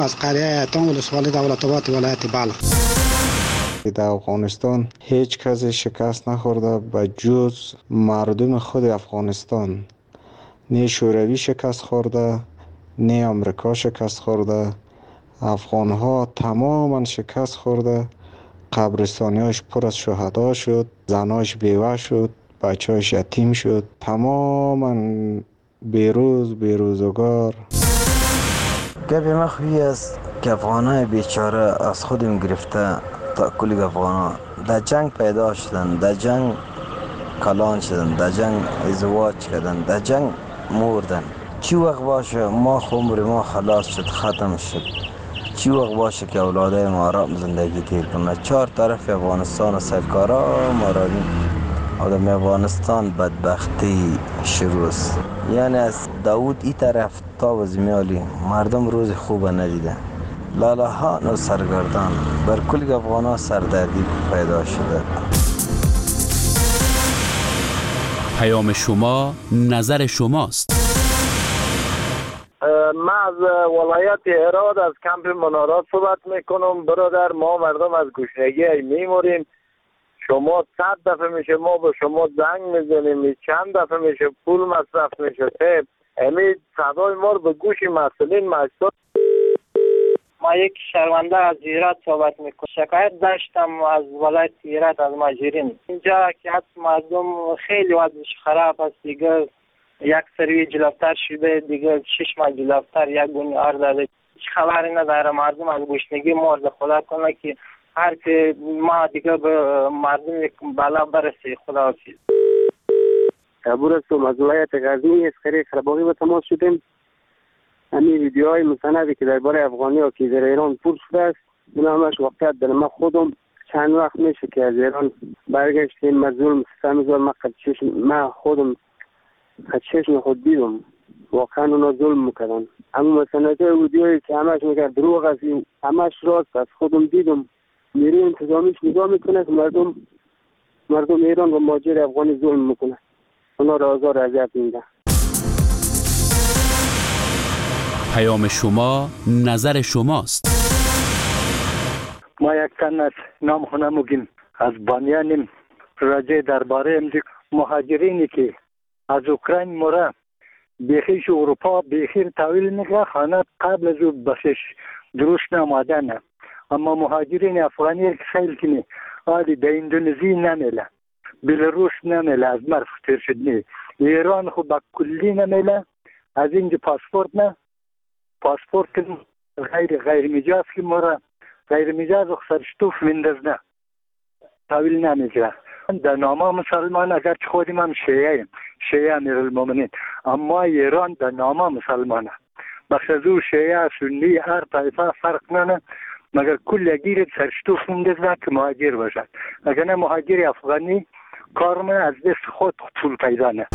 از قریه ایتام ولسوالی دولت‌آباد ولایت بلخ. در افغانستان هیچ کسی شکست نخورده به جز مردم خود افغانستان. نه شوروی شکست خورده، نه امریکا شکست خورده. افغان‌ها تماما شکست خورده. قبرستانیاش پر از شهدا شد، زناش بیوه شد، بچه‌اش یتیم شد. تماما بیروزگار. گپ ما خوی است که افغانای بیچاره از خودم گرفته تا کلی افغانا در جنگ پیدا شدن، در جنگ کلان شدن، در جنگ ازدواج کردن، در جنگ مردن. چی وقت باشه ما عمر ما خلاص شد، ختم شد. چی وقت باشه که اولادای ما آرام زندگی تیر کنه. 4 طرف افغانستان سرکارا ما را آدم افغانستان بدبختی شروع است. یعنی از داود ای طرف تا وزمیالی مردم روز خوب ندیده. لالهان و سرگردان بر کل افغانا سردردی پیدا شده. پیام شما نظر شماست. من از ولایت هرات از کمپ منارات صحبت میکنم. برادر، ما مردم از گشنگی میموریم. شما 100 دفعه میشه ما به شما زنگ میزنیم، چند دفعه میشه پول مصرف میشه. امید صدای ما رو به گوش مسئولین مجبور. ما یک شرمنده از هرات صحبت میکنم. شکایت داشتم از ولایت هرات از ماجرین. اینجا که مردم خیلی وضعش خراب است. دیگه یک سری جلوتر شده، دیگه 6 ماه جلوتر یک گونه داده. هیچ خبری نداره. مردم از گشنگی مرد. خدا کنه که هر که ما دیگه به مردم یک بالا برسه. خدا حافظ. کابور هستم از ولایت غزنی. از قریه خرباغی به تماس شدیم. همین ویدیوهای مستندی که درباره افغانی ها که در ایران پر شده است، اون همش واقعیت داره. من خودم چند وقت میشه که از ایران برگشتیم. من ظلم ستم من خودم خدشش خود دیدم. واقعا اونا ظلم میکردن. اما مستندهای ویدیوهایی که همش میگه دروغ است، همش راست است. خودم دیدم. نیروی انتظامیش نگاه میکنه که مردم ایران و مهاجر افغانی ظلم میکنه. اونا را آزار اذیت میده. پیام شما نظر شماست. ما یک تن از نام خونمگیم از بانیانیم. راجع درباره مهاجرینی که از اوکراین موره بیخیش اروپا بیخیر تاویل میگه خانه قبل از او بخشش درست نمادنه. اما مهاجرین افغانی که خیلی کنی آلی در اندونزی نمیله، بلاروس نمیله، از مرف تیر شد نی. ایران خود با کلی نمیله. از اینجا پاسپورت غیر مجاز که موره غیر مجاز و سرشتوف مندازنه تاویل نمیگه. در نامه مسلمان اگر خودیم هم شیعه امیرالمومنین، اما ایران در نامه مسلمانه. بخش از او شیعه سنی هر طایفه فرق ننه، مگر کل گیر سرشتوف مندازنه که مهاجر باشد. اگر نه مهاجر افغانی کارم از دست خود پول پیدا نه.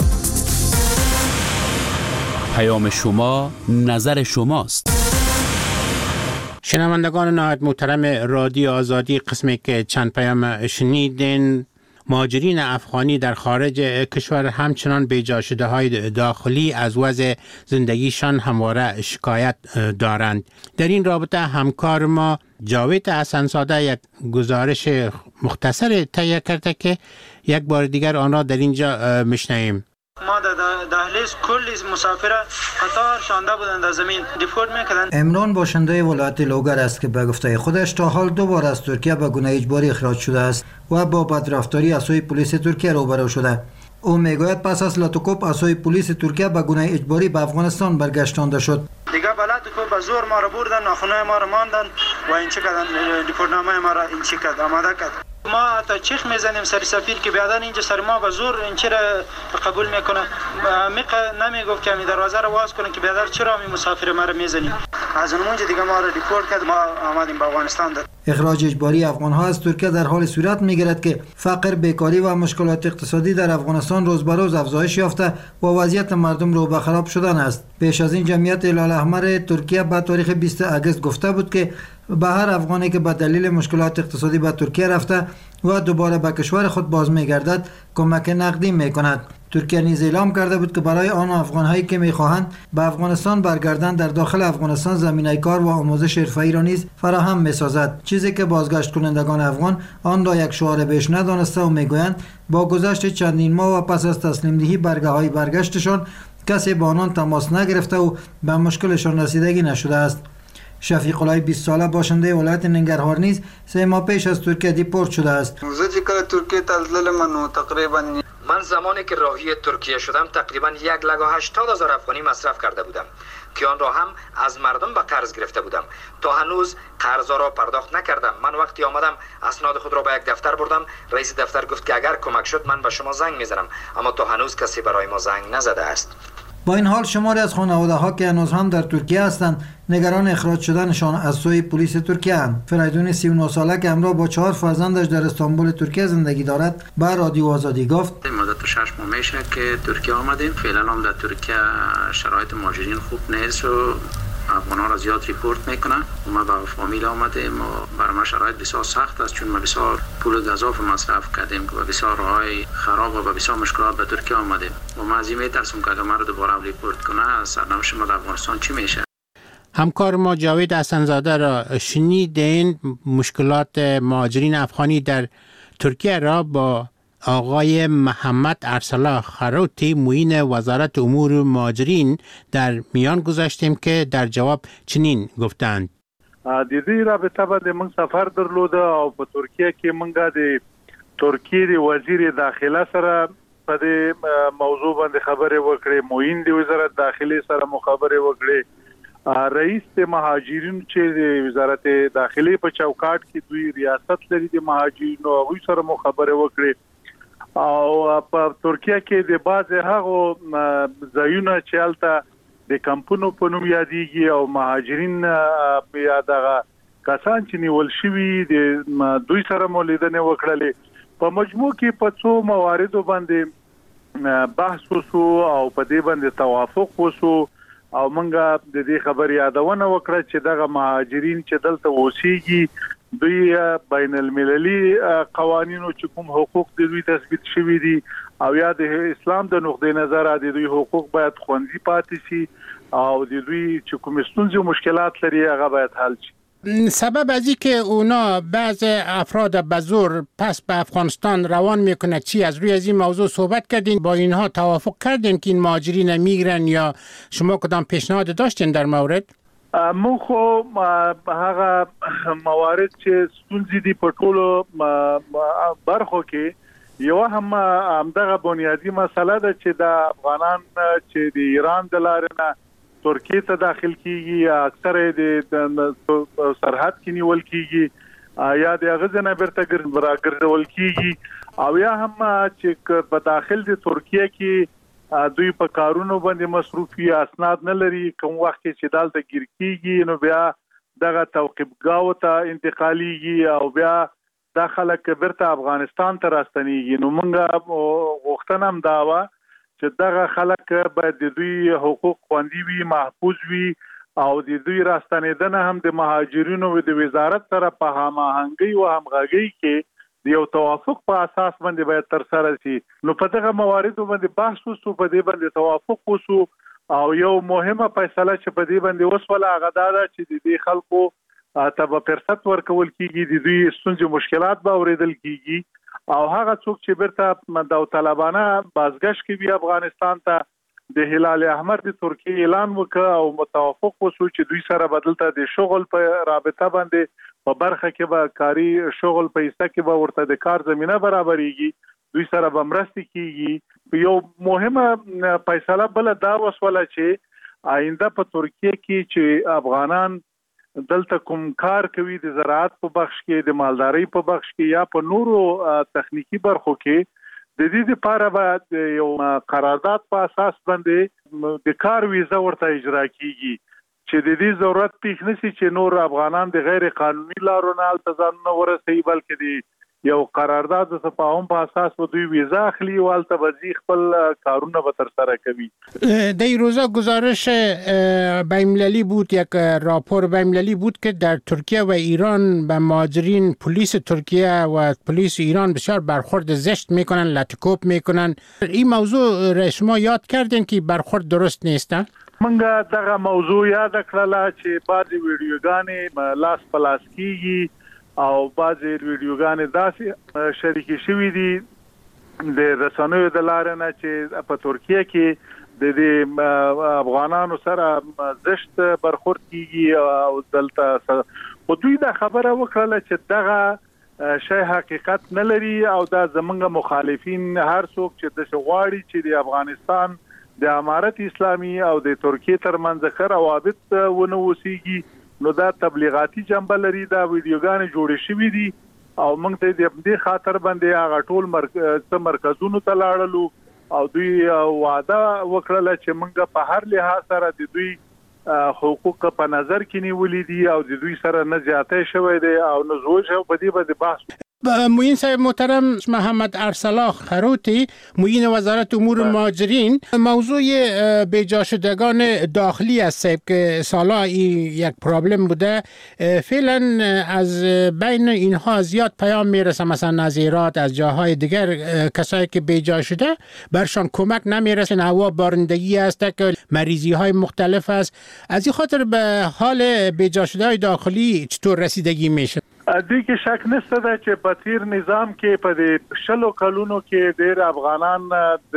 پیام شما نظر شماست. شنوندگان نهایت محترم رادیو آزادی، قسمی که چند پیام شنیدین، مهاجرین افغانی در خارج کشور همچنان بیجا شده های داخلی از وضع زندگیشان همواره شکایت دارند. در این رابطه همکار ما جاوید حسن‌زاده یک گزارش مختصر تهیه کرده که یک بار دیگر آن را در اینجا میشنویم. ما در دهلیز کلی مسافر قطار شانده بودند، از زمین دیپورت میکردند. عمران باشنده ولایت لوگر است که به گفته خودش تا حال 2 بار از ترکیه به گونه اجباری اخراج شده است و با بدرفتاری از سوی پلیس ترکیه روبرو شده. او میگوید پس از لاتوکوپ از سوی پلیس ترکیه به گونه اجباری به افغانستان برگشتانده شد. دیگه بلد که به زور ما رو بردن، ناخنای ما رو ماندن و این چه کردن، دیپورتنامه ما رو این چه کرد، آماده کرد. ما حتی چیخ میزنیم سر سفیر که بیادن اینجا سر ما به زور این چرا قبول میکنه. نمیگفت که این دروازه رو باز کنه که بیادر چرا می مسافر ما رو میزنیم. از اونجا دیگه ما رو دیپورت کرد، ما آمدیم به افغانستان. اخراج اجباری افغان‌ها از ترکیه در حال صورت میگیرد که فقر، بیکاری و مشکلات اقتصادی در افغانستان روز به روز افزایش یافته و وضعیت مردم رو به خراب شدن است. پیش از این جمعیت هلال احمر ترکیه به تاریخ 20 اگست گفته بود که به هر افغانی که به دلیل مشکلات اقتصادی به ترکیه رفته و دوباره به کشور خود باز میگردد کمک نقدی میکند. ترکیه نیز اعلام کرده بود که برای آن افغان‌هایی که می‌خواهند به افغانستان برگردند در داخل افغانستان زمینه کار و آموزش حرفه‌ای را نیز فراهم می‌سازد، چیزی که بازگشت کنندگان افغان آن را یک شعار بیش ندانسته و می‌گویند با گذشت چندین ماه و پس از تسلیم دهی برگه‌های برگشتشان کسی با آنان تماس نگرفته و به مشکلشان رسیدگی نشده است. شفیق الله 20 ساله باشنده ولایت ننگرهار نیز 3 ماه پیش از ترکیه دیپورت شده است. ترکیه تقریبا من زمانی که راهی ترکیه شدم تقریبا 1,80,000 افغانی مصرف کرده بودم که آن را هم از مردم به قرض گرفته بودم. تا هنوز قرض را پرداخت نکردم. من وقتی آمدم اسناد خود را به یک دفتر بردم. رئیس دفتر گفت که اگر کمک شد من به شما زنگ میزنم، اما تا هنوز کسی برای ما زنگ نزده است. با این حال شماری از خانواده‌ها که هنوز هم در ترکیه هستند نگران اخراج شدنشان از سوی پلیس ترکیه اند. فریدون 39 ساله که همراه با 4 فرزندش در استانبول ترکیه زندگی دارد به رادیو آزادی گفت مدت 6 ماه میشه که ترکیه آمدیم. فعلا هم در ترکیه شرایط مهاجرین خوب نیست و افغان‌ها را زیاد ریپورت میکنن. ما با فامیل آمدیم و برای ما شرایط بسیار سخت است، چون ما بسیار پول گزاف مصرف کردیم و بسیار راههای خراب و بسیار مشکلات به ترکیه آمدیم و ما از این میترسم که اگر ما رو دوباره ریپورت کنه سرنوشت ما در افغانستان چی میشه. همکار ما جاوید حسن‌زاده را شنیدین مشکلات مهاجرین افغانی در ترکیه را با آقای محمد ارسلا خروتی معین وزارت امور مهاجرین در میان گذاشتیم که در جواب چنین گفتند. د دې رابطه باندې موږ سفر درلوده او په ترکیه کې موږ د ترکیه د وزیر داخله سره په دې موضوع باندې خبرې وکړې، معین د وزارت داخله سره مخابره وکړې، رئیس د مهاجرینو چې د وزارت داخله په چوکاټ کې دوی ریاست لري د مهاجرینو هغوی سره مخابره وکړې او په ترکیه کې د بعض هغو ځایونه چې هلته د کمپونو په نوم یادېږي او مهاجرین یا دغه کسان چې نیول شوي د دوی سره مو لیدنې وکړلې. په مجموع کې په څو مواردو باندې بحث وشو او په دې باندې توافق وشو او موږ د دې خبرې یادونه وکړه چې دغه مهاجرین چې دلته اوسېږي دوی بین المللي قوانینو چې کوم حقوق د دوی تثبیت شوي دي او یا د اسلام د نقطې نظر د دوی حقوق باید خوندي پاتې شي او د دوی چې کوم ستونزې او مشکلات لري هغه باید حل شي. سبب از این که اونا بعض افراد به زور پس به افغانستان روان میکنه چی؟ از روی از این موضوع صحبت کردین؟ با اینها توافق کردین که این مهاجرین میگرن یا شما کدام پیشنهاد داشتین در مورد؟ مو خو هغه موارد چې ستونزې دي په ټولو برخو کې یو هم دغه بنیادی مسله ده چې د افغانان چې د ایران د لارې نه ترکیه ته داخل کیږي اکثر د سرحد کې نیول کیږي یا د غزنه برته راګرځول کیږي او یا هم چې په داخل د ترکیه کې دوی په کارونو باندې مصروفي اسناد نه لري. کوم وخت چې دالته گیر کیږي نو بیا دغه توقیفګاو ته انتقالیږي او بیا د خلک برته افغانستان ته راستنیږي. نو موږ غوښتنه هم دا وه چې دغه خلک باید د دوی حقوق خوندي وي، محفوظ وي او د دوی راستنیدنه هم د مهاجرینو د وزارت سره په هماهنګۍ او همغږۍ کې د یو توافق په اساس باندې باید تر سره شي. نو په دغه مواردو باندې بحث وشو، په دې باندې توافق وشو او یو مهمه فیصله چې په دې باندې وسوله هغه دا ده چې د دې خلکو ته به فرصت ورکول کیږي، د دوی ستونزې مشکلات به اورېدل کیږي او هغه څوک چې بیرته داوطلبانه بازگشت کوي افغانستان ته د هلال احمر د ترکیه اعلان وکړ او متوافق وشو چې دوی سره بدلته د شغل په رابطه باندې په برخه کې به کاری شغل په حصہ کې به ورته د کار زمينه برابرېږي، دوی سره به مرسته کیږي. یو مهمه فیصله بل دا وسوله چې آینده په ترکیه کې چې افغانان دلته کوم کار کوي د زراعت په بخش کې، د مالدارۍ په بخش کې یا په نورو تخنیکی برخو کې د دې لپاره به یو قرارداد په اساس باندې د کار ویزه ورته اجرا کیږي چې د دې ضرورت پیښ نشي چې نور افغانان د غیر قانوني لارو نه التزام نه ورسي بلکې د یو قرارداد د تفاهم په اساس به دوی ویزا اخلي او هلته به ځي خپل کارونه به ترسره کوي. در این روزا گزارش بین‌المللی بود، یک راپور بین‌المللی بود که در ترکیه و ایران به مهاجرین پلیس ترکیه و پلیس ایران بسیار برخورد زشت میکنن، لطکوب میکنن. این موضوع را شما یاد کردین که برخورد درست نیسته؟ منګه دغه موضوع یاد کړله چې بعضې ویډیوګانې لاس په لاس کیږي او بعضې ویډیوګانې داسې شریکې شوي دي د رسنیو د لارې نه چې په ترکیه کې د افغانانو سره زشت برخورد کیږي او دلته خو دوی دا خبره وکړله چې دغه شی حقیقت نه لري او دا زمونږ مخالفین هر څوک چې د غواړي چې د افغانستان د امارت اسلامي او د ترکیه ترمنځ ښه روابط ونه اوسېږي نو دا تبلیغاتي جنبه لري. دا ویډیوګانې جوړې شوي دي او موږ ته د دې خاطر باندې هغه ټول مرکزونو ته لاړلو او دوی وعده وکړله چې موږ په هر لحاظ سره د دوی حقوق په نظر کې نیولې دي او د دوی سره نه زیاتې شوی دی او نه زوج او په دې باندې بحث. معین صاحب محترم محمد ارسلا خروتی معین وزارت امور مهاجرین، موضوع بیجا شدگان داخلی است که سالا یک پرابلم بوده. فعلا از بین اینها زیاد پیام میرسه، مثلا از ایران از جاهای دیگر کسایی که بیجا شده برشان کمک نمیرسه، نوا بارندگی است که مریضی های مختلف است. از این خاطر به حال بیجا شده های داخلی چطور رسیدگی میشه؟ دې کې شک نشته ده چې په تیر نظام کې په دې شلو کلونو کې ډېر افغانان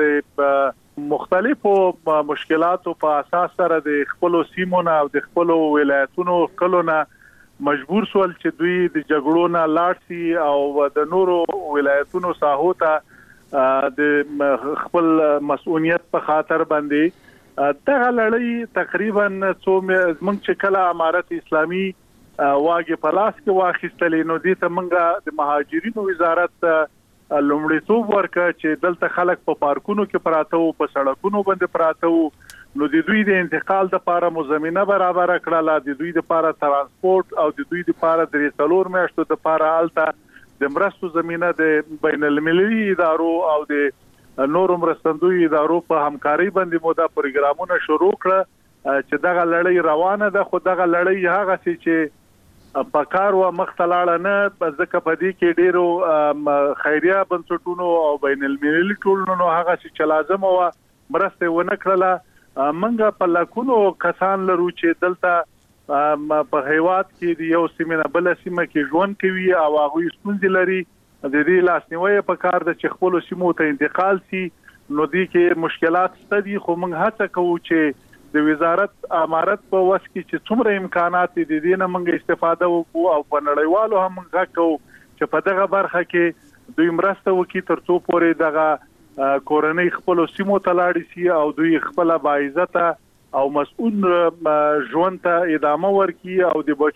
د مختلفو مشکلاتو په اساس سره د خپلو سیمو نه او د خپلو ولایتونو کلو نه مجبور سول چې دوی د جګړو نه لاړ شي او د نورو ولایتونو ساحو ته د خپل مسؤلیت په خاطر باندې دغه لړۍ تقریبا زموږ چې کله امارت اسلامي واګه پلاس کې واخیستلې نو دې ته منګه د مهاجرینو وزارت لومړیتوب ورکړ چې دلته خلک په پارکونو کې پراته او په سړکونو باندې پراته نو د دوی د انتقال لپاره مزمنه برابر کړله، د دوی لپاره ترانسپورت او د دوی لپاره د 3 میاشتو لپاره الته د مرستو زمينه د بین المللي ادارو او د نورو مرستندوی ادارو په همکاري باندې مو دا پروګرامونه شروع کړ چې دغه لړۍ روانه ده. خو دغه لړۍ هغه چې په کار و مختلاړه نه ځکه په دې کې ډیرو خیریه بنسټونو او بین المللي ټولنو هغه چې لازم و مرسته ونه کړله. منګه په لکونو کسان لرو چې دلته په هیواد کې د یو سیمه بل سیمه کې ژوند کوي او هغه ستونزې لري. د دې لاسنیوي په کار د چې خپل سیمو ته انتقال سي نو دې کې مشکلات ستدي. خو موږ هڅه کوو چې د وزارت امارت په وس کې چې څومره امکانات دي د دې نه موږ استفاده وکړو او په نړیوالو هم موږ کوو چې په دغه برخه کې دوی مرسته وکړي ترڅو پورې دغه کورنۍ خپل سیمو ته لاړ شي او دوی خپل باعزته او مسؤل ژوند ته ادامه ورکړي او د